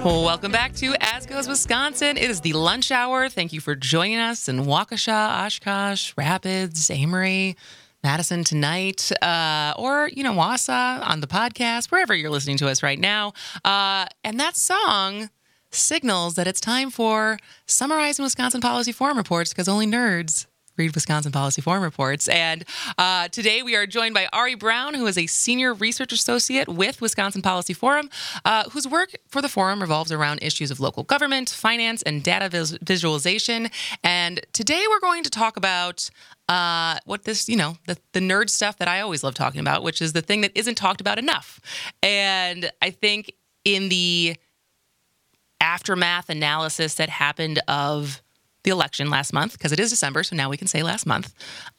Welcome back to As Goes Wisconsin. It is the lunch hour. Thank you for joining us in Waukesha, Oshkosh, Rapids, Amory, Madison tonight, or, Wausau on the podcast, wherever you're listening to us right now. And that song signals that it's time for Summarizing Wisconsin Policy Forum Reports, because only nerds read Wisconsin Policy Forum Reports. And today we are joined by Ari Brown, who is a senior research associate with Wisconsin Policy Forum, whose work for the forum revolves around issues of local government, finance, and data visualization. And today we're going to talk about what this, the nerd stuff that I always love talking about, which is the thing that isn't talked about enough. And I think in the aftermath analysis that happened of the election last month, because it is December, so now we can say last month,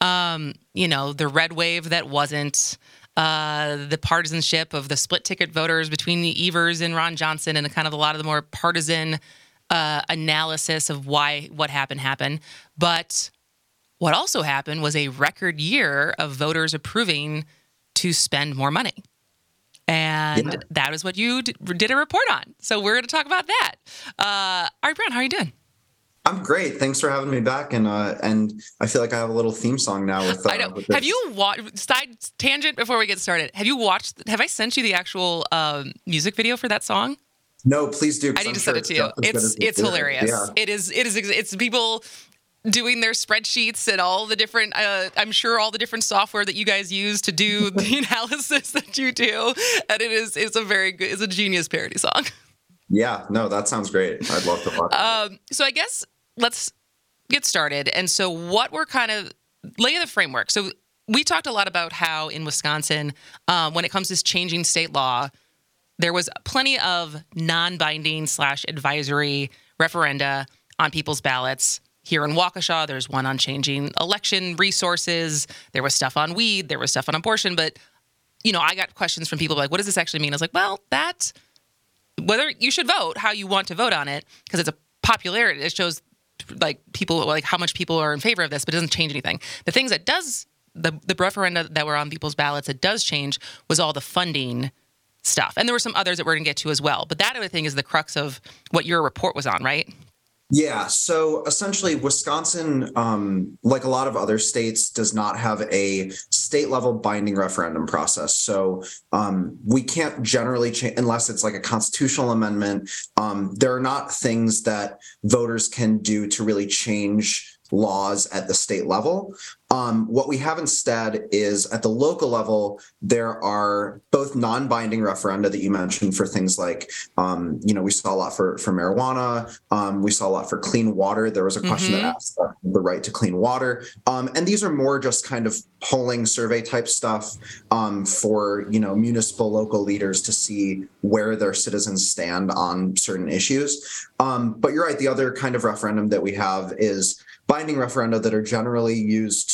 the red wave that wasn't, the partisanship of the split ticket voters between Evers and Ron Johnson, and kind of a lot of the more partisan analysis of why what happened. But what also happened was a record year of voters approving to spend more money. And that is what you did a report on. So we're going to talk about that. Ari Brown, how are you doing? I'm great. Thanks for having me back. And I feel like I have a little theme song now with I know. Have you watched, side tangent before we get started, have I sent you the actual music video for that song? No, please do. I need to send it to you. It's hilarious. Yeah. It's people doing their spreadsheets and all the different, I'm sure all the different software that you guys use to do the analysis that you do. And it's a genius parody song. Yeah, no, that sounds great. I'd love to watch it. So I guess let's get started. And so what we're kind of lay the framework. So we talked a lot about how in Wisconsin, when it comes to changing state law, there was plenty of non-binding / advisory referenda on people's ballots. Here in Waukesha, there's one on changing election resources. There was stuff on weed. There was stuff on abortion. But, I got questions from people like, what does this actually mean? I was like, well, whether you should vote how you want to vote on it, because it's a popularity. It shows people how much people are in favor of this, but it doesn't change anything. The things that does the referenda that were on people's ballots that does change was all the funding stuff, and there were some others that we're going to get to as well. But that other thing is the crux of what your report was on, right? Yeah. So essentially, Wisconsin, like a lot of other states, does not have a state level binding referendum process. So we can't generally change unless it's like a constitutional amendment. There are not things that voters can do to really change laws at the state level. What we have instead is at the local level, there are both non-binding referenda that you mentioned for things like, we saw a lot for marijuana. We saw a lot for clean water. There was a question that asked the right to clean water. And these are more just kind of polling survey type stuff for, municipal local leaders to see where their citizens stand on certain issues. But you're right. The other kind of referendum that we have is binding referenda that are generally used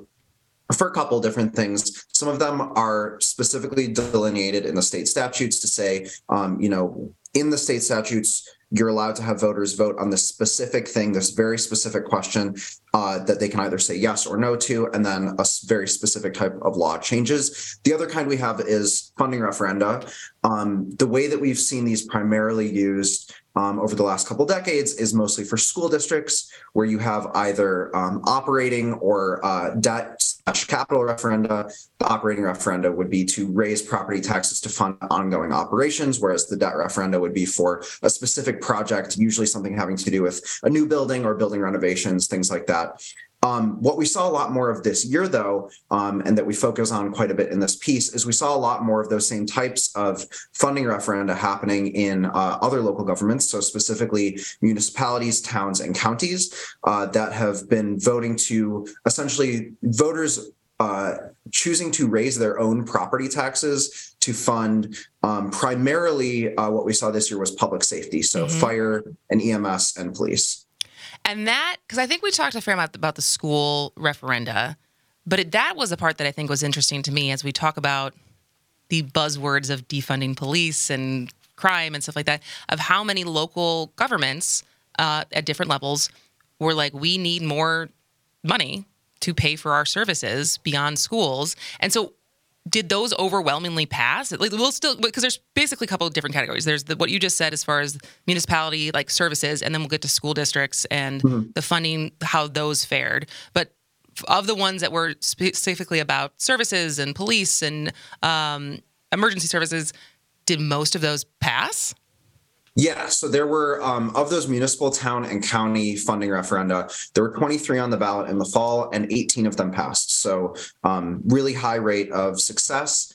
for a couple different things. Some of them are specifically delineated in the state statutes to say, in the state statutes, you're allowed to have voters vote on this specific thing, this very specific question that they can either say yes or no to, and then a very specific type of law changes. The other kind we have is funding referenda. The way that we've seen these primarily used over the last couple decades is mostly for school districts, where you have either operating or debt/capital referenda. The operating referenda would be to raise property taxes to fund ongoing operations, whereas the debt referenda would be for a specific project, usually something having to do with a new building or building renovations, things like that. What we saw a lot more of this year, though, and that we focus on quite a bit in this piece, is we saw a lot more of those same types of funding referenda happening in other local governments, so specifically municipalities, towns, and counties that have been voting to essentially voters choosing to raise their own property taxes to fund primarily what we saw this year was public safety, so fire and EMS and police. And that, because I think we talked a fair amount about the school referenda, but that was the part that I think was interesting to me as we talk about the buzzwords of defunding police and crime and stuff like that, of how many local governments at different levels were like, we need more money to pay for our services beyond schools. And so did those overwhelmingly pass? Like, we'll still, because there's basically a couple of different categories. There's what you just said as far as municipality like services, and then we'll get to school districts and the funding, how those fared. But of the ones that were specifically about services and police and emergency services, did most of those pass? Yeah, so there were, of those municipal, town, and county funding referenda, there were 23 on the ballot in the fall, and 18 of them passed. So really high rate of success.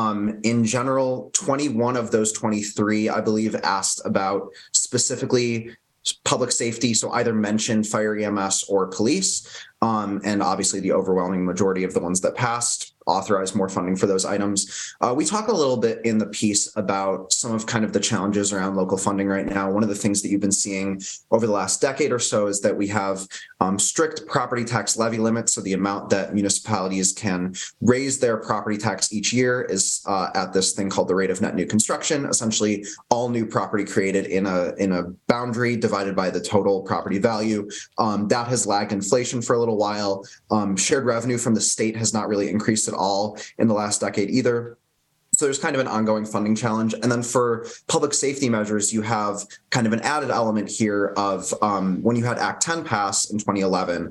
In general, 21 of those 23, I believe, asked about specifically public safety, so either mentioned fire, EMS, or police. And obviously the overwhelming majority of the ones that passed authorized more funding for those items. We talk a little bit in the piece about some of kind of the challenges around local funding right now. One of the things that you've been seeing over the last decade or so is that we have strict property tax levy limits. So the amount that municipalities can raise their property tax each year is at this thing called the rate of net new construction. Essentially, all new property created in a boundary divided by the total property value. That has lagged inflation for a little while. Shared revenue from the state has not really increased at all in the last decade either. So there's kind of an ongoing funding challenge. And then for public safety measures, you have kind of an added element here of when you had Act 10 pass in 2011,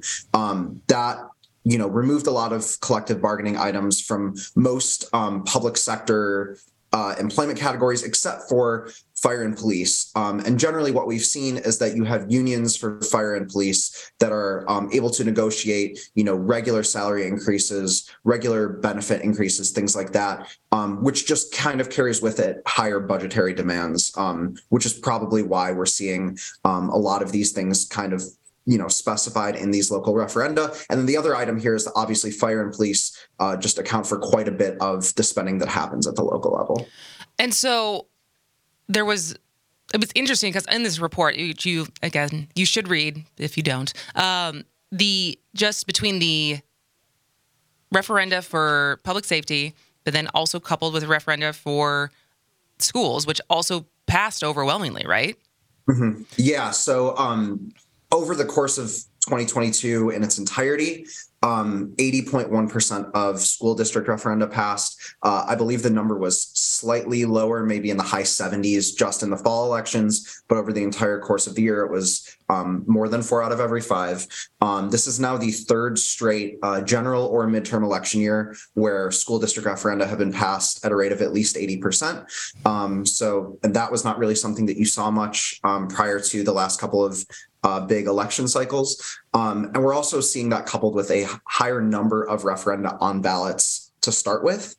that removed a lot of collective bargaining items from most public sector employment categories, except for fire and police. And generally what we've seen is that you have unions for fire and police that are able to negotiate, regular salary increases, regular benefit increases, things like that, which just kind of carries with it higher budgetary demands, which is probably why we're seeing a lot of these things kind of specified in these local referenda. And then the other item here is that obviously fire and police just account for quite a bit of the spending that happens at the local level. And so it was interesting because in this report, you should read if you don't, just between the referenda for public safety, but then also coupled with a referenda for schools, which also passed overwhelmingly, right? Mm-hmm. Yeah. So over the course of 2022 in its entirety, 80.1% of school district referenda passed. I believe the number was slightly lower, maybe in the high 70s just in the fall elections, but over the entire course of the year, it was more than 4 out of every 5. This is now the third straight general or midterm election year where school district referenda have been passed at a rate of at least 80%. And that was not really something that you saw much prior to the last couple of big election cycles. And we're also seeing that coupled with a higher number of referenda on ballots to start with.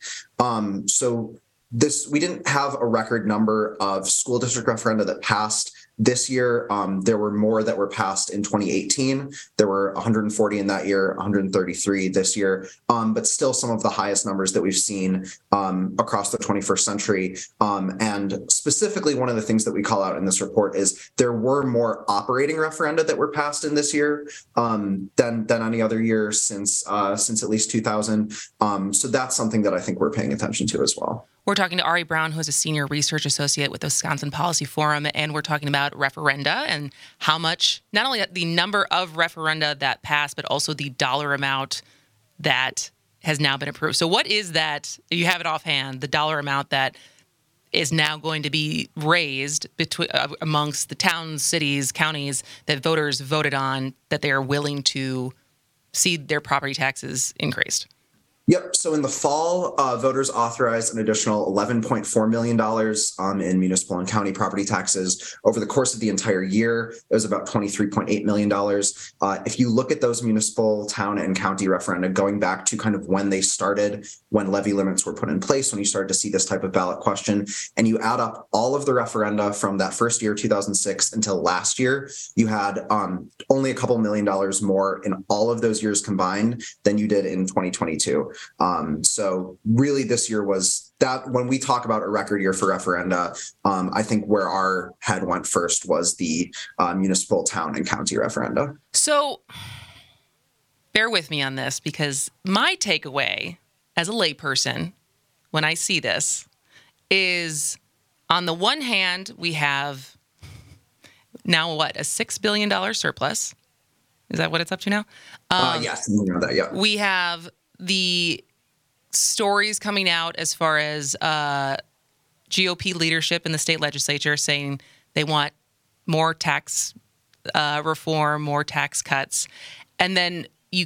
We didn't have a record number of school district referenda that passed this year. There were more that were passed in 2018. There were 140 in that year, 133 this year, but still some of the highest numbers that we've seen across the 21st century. And specifically, one of the things that we call out in this report is there were more operating referenda that were passed in this year than any other year since at least 2000. So that's something that I think we're paying attention to as well. We're talking to Ari Brown, who is a senior research associate with the Wisconsin Policy Forum, and we're talking about referenda and how much, not only the number of referenda that passed, but also the dollar amount that has now been approved. So what is that, you have it offhand, the dollar amount that is now going to be raised amongst the towns, cities, counties that voters voted on that they are willing to see their property taxes increased? Yep. So in the fall, voters authorized an additional $11.4 million in municipal and county property taxes. Over the course of the entire year, it was about $23.8 million. If you look at those municipal, town, and county referenda going back to kind of when they started, when levy limits were put in place, when you started to see this type of ballot question, and you add up all of the referenda from that first year, 2006, until last year, you had only a couple $1 million more in all of those years combined than you did in 2022. So really this year was that when we talk about a record year for referenda, I think where our head went first was the municipal, town, and county referenda. So bear with me on this, because my takeaway as a layperson when I see this is, on the one hand, we have now a $6 billion surplus. Is that what it's up to now? Yes, we know that, yeah. We have the stories coming out as far as GOP leadership in the state legislature saying they want more tax reform, more tax cuts, and then you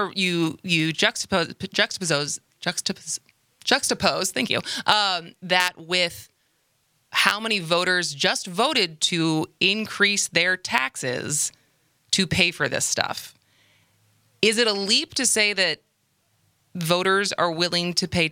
juxtapose. Thank you. That with how many voters just voted to increase their taxes to pay for this stuff. Is it a leap to say that voters are willing to pay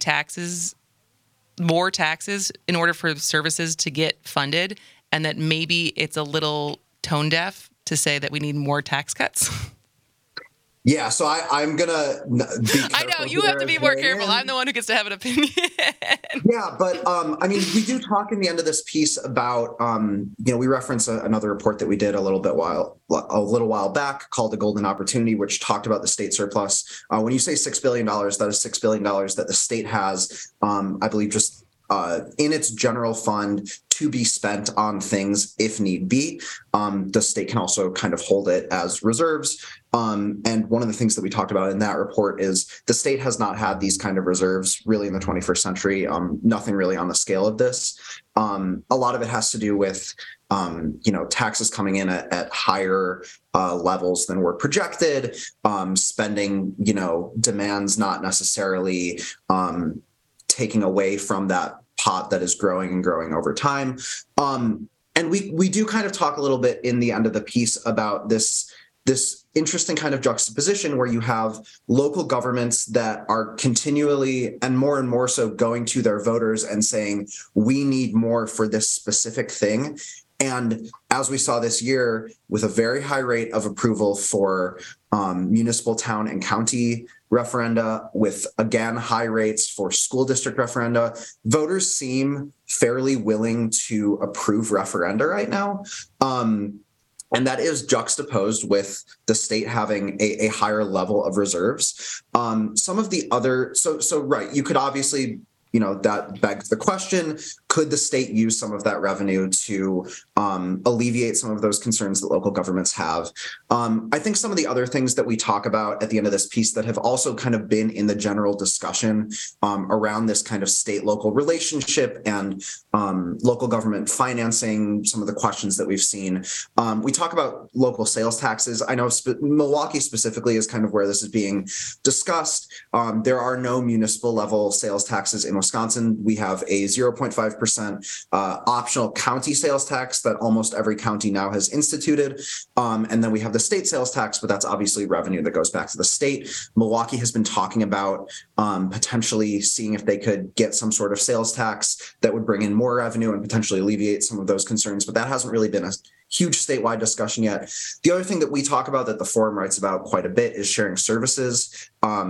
more taxes in order for services to get funded, and that maybe it's a little tone deaf to say that we need more tax cuts? Yeah, so I'm gonna be careful. I know you have to be more careful. I'm the one who gets to have an opinion. Yeah, but I mean, we do talk in the end of this piece about we reference another report that we did a little while back called The Golden Opportunity, which talked about the state surplus. When you say $6 billion, that is $6 billion that the state has, I believe, just in its general fund to be spent on things if need be. The state can also kind of hold it as reserves. And one of the things that we talked about in that report is the state has not had these kind of reserves really in the 21st century, nothing really on the scale of this. A lot of it has to do with, taxes coming in at higher levels than were projected, spending, demands not necessarily taking away from that pot that is growing and growing over time. And we do kind of talk a little bit in the end of the piece about this interesting kind of juxtaposition where you have local governments that are continually and more so going to their voters and saying, we need more for this specific thing. And as we saw this year, with a very high rate of approval for municipal, town, and county referenda, with, again, high rates for school district referenda, voters seem fairly willing to approve referenda right now. And that is juxtaposed with the state having a higher level of reserves. Some of the other, right, you could obviously, that begs the question, could the state use some of that revenue to alleviate some of those concerns that local governments have? I think some of the other things that we talk about at the end of this piece that have also kind of been in the general discussion around this kind of state-local relationship and local government financing, some of the questions that we've seen. We talk about local sales taxes. I know Milwaukee specifically is kind of where this is being discussed. There are no municipal level sales taxes in Wisconsin. We have a 0.5% optional county sales tax that almost every county now has instituted. And then we have the state sales tax, but that's obviously revenue that goes back to the state. Milwaukee has been talking about potentially seeing if they could get some sort of sales tax that would bring in more revenue and potentially alleviate some of those concerns, but that hasn't really been a huge statewide discussion yet. The other thing that we talk about that the forum writes about quite a bit is sharing services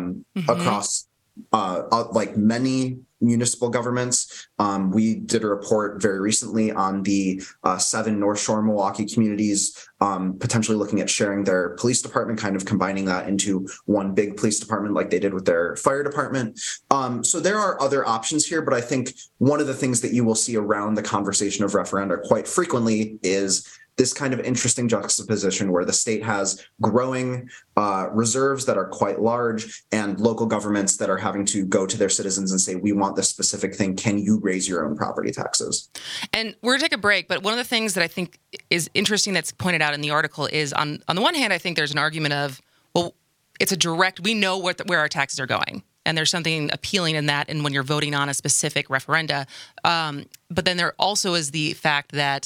across like many municipal governments. We did a report very recently on the 7 North Shore Milwaukee communities, potentially looking at sharing their police department, kind of combining that into one big police department like they did with their fire department. So there are other options here, but I think one of the things that you will see around the conversation of referenda quite frequently is this kind of interesting juxtaposition where the state has growing reserves that are quite large and local governments that are having to go to their citizens and say, we want this specific thing. Can you raise your own property taxes? And we're going to take a break. But one of the things that I think is interesting that's pointed out in the article is on the one hand, I think there's an argument of, well, it's a direct, we know where our taxes are going. And there's something appealing in that. And when you're voting on a specific referenda, but then there also is the fact that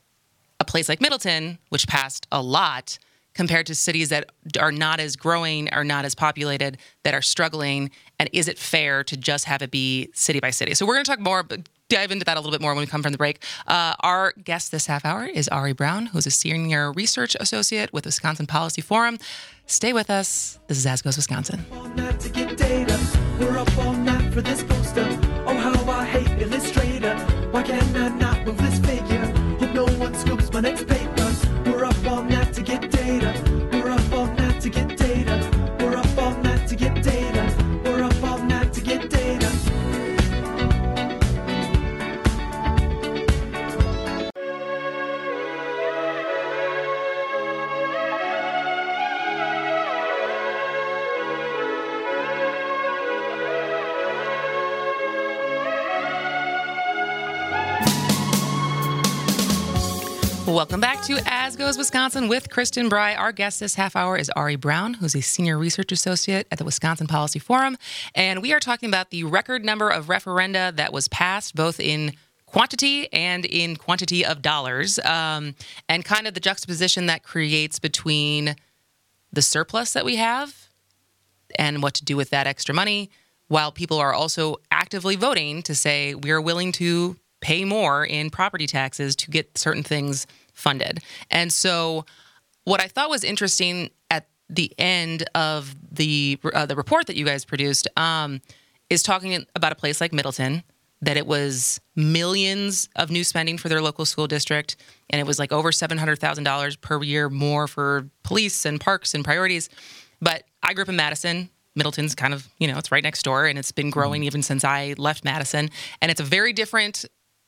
a place like Middleton, which passed a lot, compared to cities that are not as growing, are not as populated, that are struggling, and is it fair to just have it be city by city? So we're going to talk more, dive into that a little bit more when we come from the break. Our guest this half hour is Ari Brown, who's a senior research associate with Wisconsin Policy Forum. Stay with us. This is As Goes Wisconsin. We're up all night for this poster. Oh, how I hate Illustrator. Why can I not move this figure? Hope no one scoops my next paper. We're up all night to get data. We're up all night to get data. We're up all night to get data. We're up all night to get data. Welcome back to As Goes Wisconsin with Kristen Bry. Our guest this half hour is Ari Brown, who's a senior research associate at the Wisconsin Policy Forum. And we are talking about the record number of referenda that was passed, both in quantity and in quantity of dollars, and kind of the juxtaposition that creates between the surplus that we have and what to do with that extra money, while people are also actively voting to say we are willing to pay more in property taxes to get certain things funded. And so what I thought was interesting at the end of the report that you guys produced is talking about a place like Middleton, that it was millions of new spending for their local school district, and it was like over $700,000 per year more for police and parks and priorities. But I grew up in Madison. Middleton's kind of, it's right next door, and it's been growing even since I left Madison. And it's a very different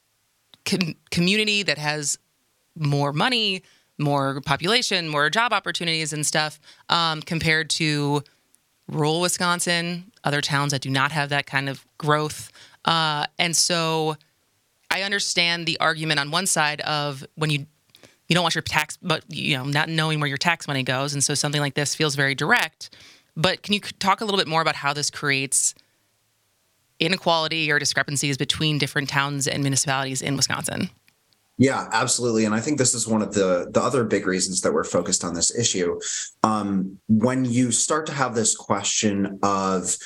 community that has more money, more population, more job opportunities and stuff, compared to rural Wisconsin, other towns that do not have that kind of growth. And so I understand the argument on one side of when you don't want your tax, but not knowing where your tax money goes. And so something like this feels very direct. But can you talk a little bit more about how this creates inequality or discrepancies between different towns and municipalities in Wisconsin? Yeah, absolutely. And I think this is one of the other big reasons that we're focused on this issue. When you start to have this question of,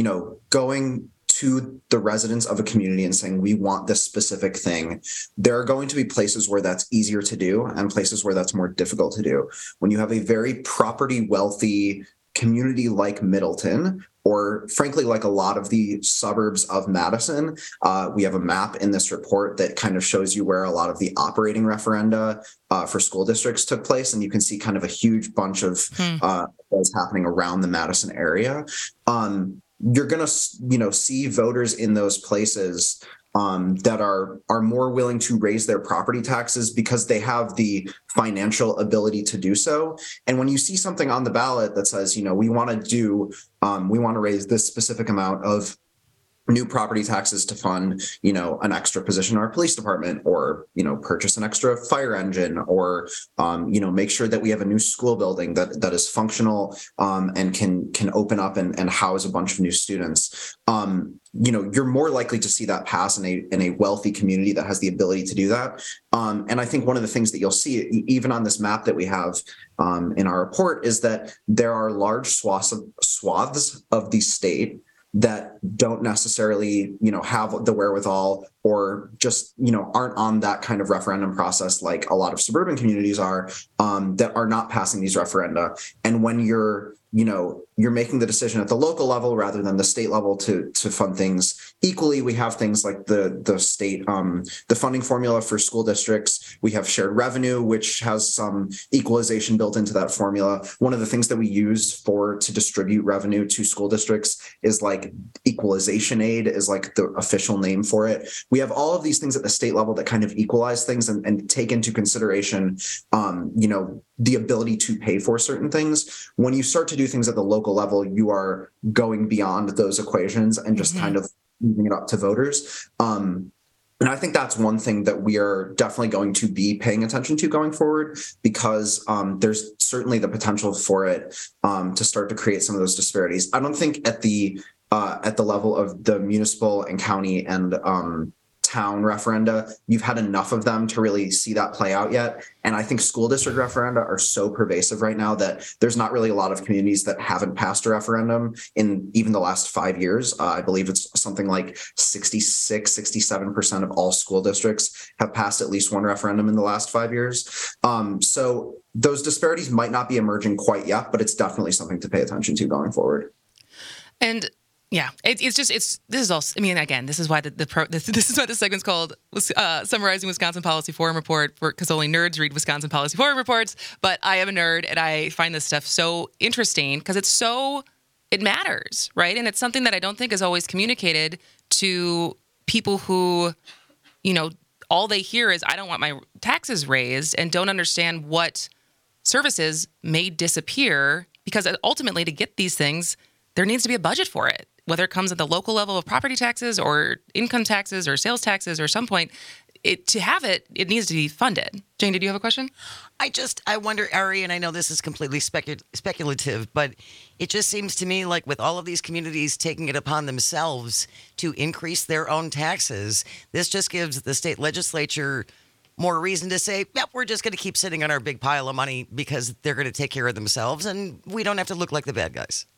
going to the residents of a community and saying, we want this specific thing, there are going to be places where that's easier to do and places where that's more difficult to do. When you have a very property wealthy community like Middleton, or frankly, like a lot of the suburbs of Madison, we have a map in this report that kind of shows you where a lot of the operating referenda for school districts took place. And you can see kind of a huge bunch of what's happening around the Madison area. You're going to, see voters in those places that are more willing to raise their property taxes because they have the financial ability to do so. And when you see something on the ballot that says, we want to raise this specific amount of new property taxes to fund, an extra position in our police department, or, purchase an extra fire engine, or, make sure that we have a new school building that is functional and can open up and house a bunch of new students. You're more likely to see that pass in a wealthy community that has the ability to do that. And I think one of the things that you'll see, even on this map that we have in our report, is that there are large swaths of the state that don't necessarily, have the wherewithal, or just, aren't on that kind of referendum process like a lot of suburban communities are, that are not passing these referenda. And when you're making the decision at the local level rather than the state level to fund things equally, we have things like the state, the funding formula for school districts. We have shared revenue, which has some equalization built into that formula. One of the things that we use to distribute revenue to school districts is like equalization aid is like the official name for it. We have all of these things at the state level that kind of equalize things and take into consideration, the ability to pay for certain things. When you start to do things at the local level, you are going beyond those equations and just kind of moving it up to voters. And I think that's one thing that we are definitely going to be paying attention to going forward, because there's certainly the potential for it to start to create some of those disparities. I don't think at the level of the municipal and county and town referenda, you've had enough of them to really see that play out yet. And I think school district referenda are so pervasive right now that there's not really a lot of communities that haven't passed a referendum in even the last 5 years. I believe it's something like 67% of all school districts have passed at least one referendum in the last 5 years. So those disparities might not be emerging quite yet, but it's definitely something to pay attention to going forward. And yeah, this is all. I mean, again, this is why this is why the segment's called "Summarizing Wisconsin Policy Forum Report," because only nerds read Wisconsin Policy Forum reports. But I am a nerd, and I find this stuff so interesting because it matters, right? And it's something that I don't think is always communicated to people who, all they hear is, "I don't want my taxes raised," and don't understand what services may disappear, because ultimately, to get these things, there needs to be a budget for it. Whether it comes at the local level of property taxes or income taxes or sales taxes, or some point, it needs to be funded. Jane, did you have a question? I wonder, Ari, and I know this is completely speculative, but it just seems to me like with all of these communities taking it upon themselves to increase their own taxes, this just gives the state legislature more reason to say, yep, we're just going to keep sitting on our big pile of money because they're going to take care of themselves and we don't have to look like the bad guys.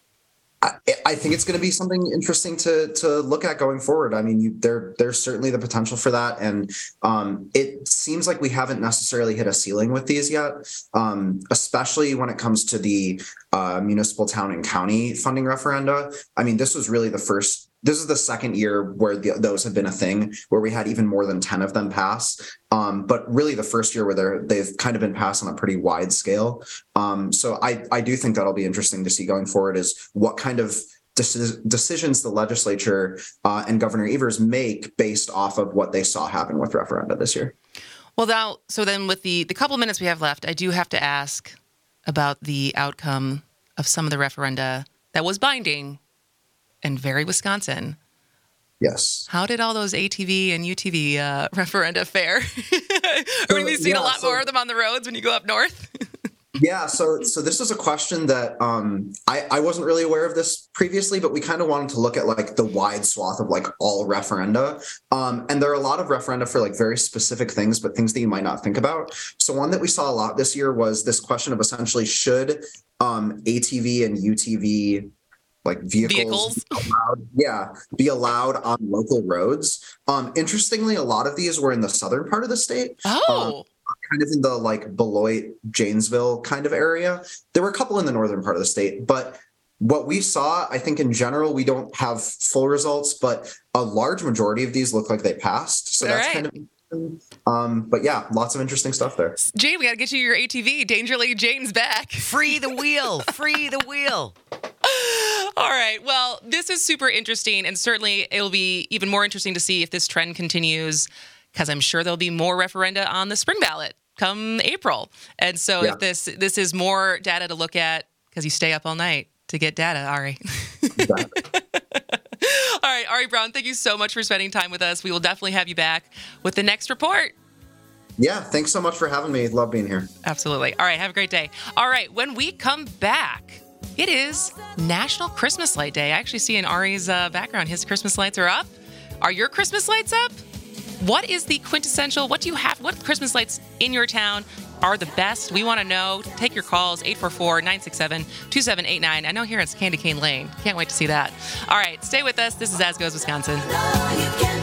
I think it's going to be something interesting to look at going forward. I mean, there's certainly the potential for that, and it seems like we haven't necessarily hit a ceiling with these yet, especially when it comes to the municipal, town, and county funding referenda. I mean, this was really the first. This is the second year where those have been a thing, where we had even more than 10 of them pass. But really the first year where they've kind of been passed on a pretty wide scale. So I do think that'll be interesting to see going forward, is what kind of decisions the legislature and Governor Evers make based off of what they saw happen with referenda this year. Well, now, so then with the couple minutes we have left, I do have to ask about the outcome of some of the referenda that was binding and very Wisconsin. Yes. How did all those ATV and UTV referenda fare? Are we going to be seeing a lot more of them on the roads when you go up north? Yeah, so this is a question that I wasn't really aware of this previously, but we kind of wanted to look at like the wide swath of like all referenda. And there are a lot of referenda for like very specific things, but things that you might not think about. So one that we saw a lot this year was this question of essentially should ATV and UTV like vehicles be allowed on local roads. Interestingly, a lot of these were in the southern part of the state. Kind of in the like Beloit, Janesville kind of area. There were a couple in the northern part of the state, but what we saw, I think in general, we don't have full results, but a large majority of these look like they passed. So that's kind of but yeah, lots of interesting stuff there. Jane, we got to get you your ATV. Danger Lady Jane's back. Free the wheel. Free the wheel. All right. Well, this is super interesting, and certainly it'll be even more interesting to see if this trend continues, because I'm sure there'll be more referenda on the spring ballot come April. And so if this is more data to look at, because you stay up all night to get data, Ari. Exactly. All right, Ari Brown, thank you so much for spending time with us. We will definitely have you back with the next report. Yeah, thanks so much for having me. Love being here. Absolutely. All right, have a great day. All right, when we come back, it is National Christmas Light Day. I actually see in Ari's background, his Christmas lights are up. Are your Christmas lights up? What is the quintessential? What do you have? What Christmas lights in your town are the best? We want to know. Take your calls, 844-967-2789. I know here it's Candy Cane Lane. Can't wait to see that. All right, stay with us. This is As Goes Wisconsin.